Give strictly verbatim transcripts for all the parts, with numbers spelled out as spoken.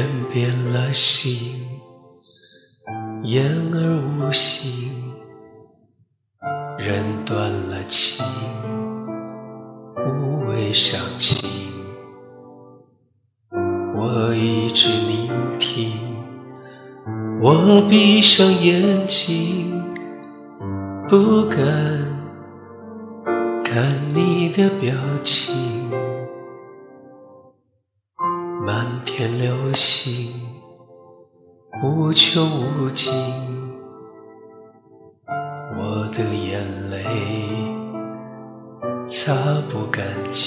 人变了心，言而无信，人断了情，无谓伤心。我一直聆听，我闭上眼睛，不敢看你的表情。漫天流星，无穷无尽，我的眼泪擦不干净，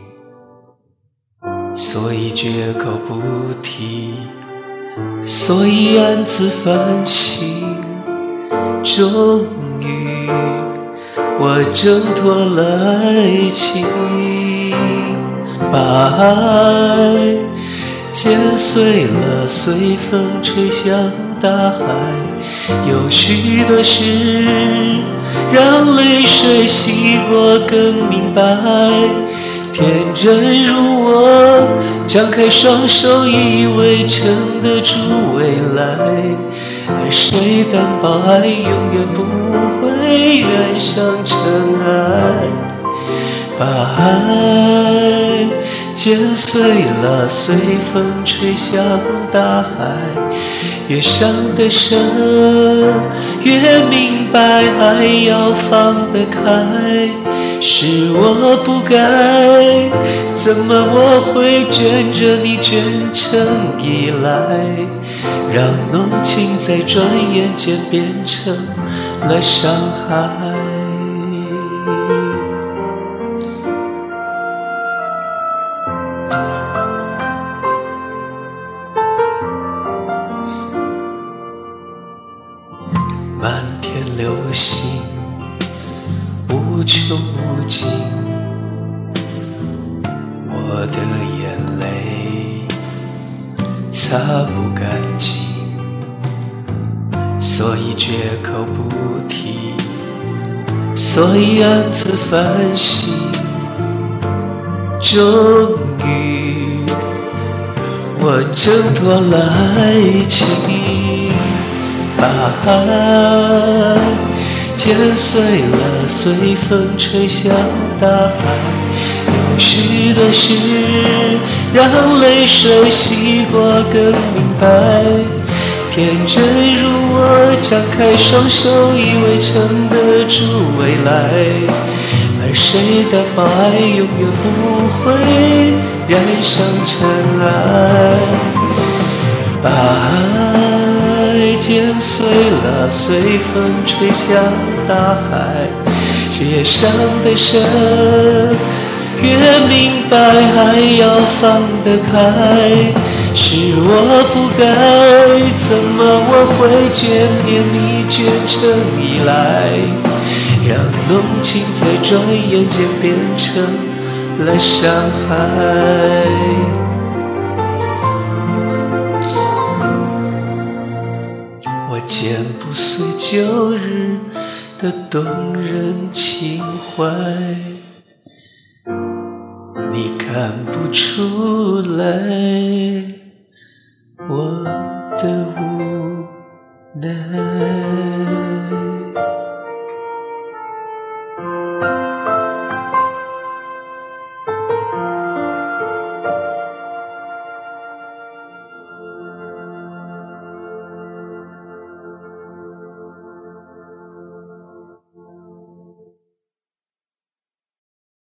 所以绝口不提，所以暗自反省。终于我挣脱了爱情，把爱剪碎了，随风吹向大海。有许多事让泪水洗过更明白。天真如我，张开双手，以为撑得住未来。而谁担保爱永远不会染上尘埃？把爱剪碎了，随风吹向大海。越伤得深，越明白爱要放得开。是我不该，怎么我会卷着你卷成依赖，让浓情在转眼间变成了伤害。漫天流星，无穷无尽，我的眼泪擦不干净，所以绝口不提，所以暗自反省。终于我挣脱了爱情，把爱剪碎了，随风吹向大海。有许多事让泪水洗过更明白。天真如我，张开双手，以为撑得住未来。而谁担保爱永远不会染上尘埃？把爱剪碎了，随风吹向大海。越伤得深，越明白爱要放得开。是我不该，怎么我会眷恋你卷成依赖，让浓情在转眼间变成了伤害。我剪不碎旧日的动人情怀，你看不出来我